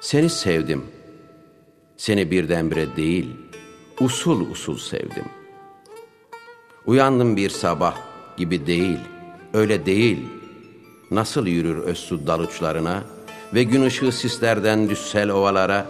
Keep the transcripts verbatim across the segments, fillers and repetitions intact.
Seni sevdim. Seni birdenbire değil, usul usul sevdim. Uyandım bir sabah gibi değil, öyle değil. Nasıl yürür özsud dal uçlarına ve gün ışığı sislerden düşsel ovalara?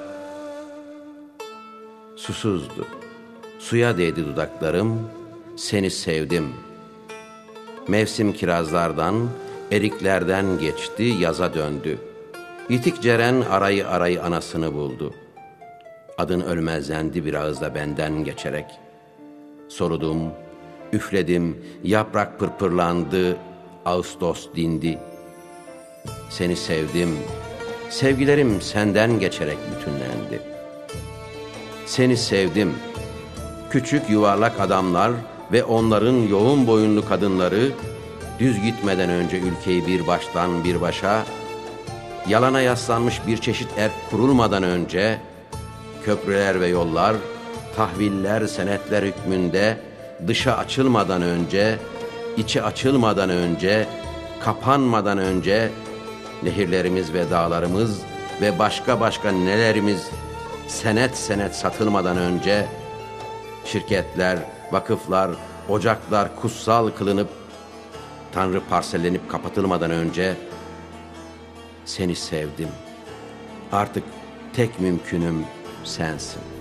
Susuzdu, suya değdi dudaklarım, seni sevdim. Mevsim kirazlardan, eriklerden geçti, yaza döndü. Yitik Ceren arayı arayı anasını buldu. Adın ölmezlendi bir ağızda benden geçerek. Soludum, üfledim, yaprak pırpırlandı, Ağustos dindi. Seni sevdim, sevgilerim senden geçerek bütünlendi. Seni sevdim, küçük yuvarlak adamlar ve onların yoğun boyunlu kadınları, düz gitmeden önce ülkeyi bir baştan bir başa, yalana yaslanmış bir çeşit erk kurulmadan önce, köprüler ve yollar, tahviller, senetler hükmünde, dışa açılmadan önce, içi açılmadan önce, kapanmadan önce, nehirlerimiz ve dağlarımız ve başka başka nelerimiz senet senet satılmadan önce, şirketler, vakıflar, ocaklar kutsal kılınıp, Tanrı parsellenip kapatılmadan önce, seni sevdim. Artık tek mümkünüm sensin.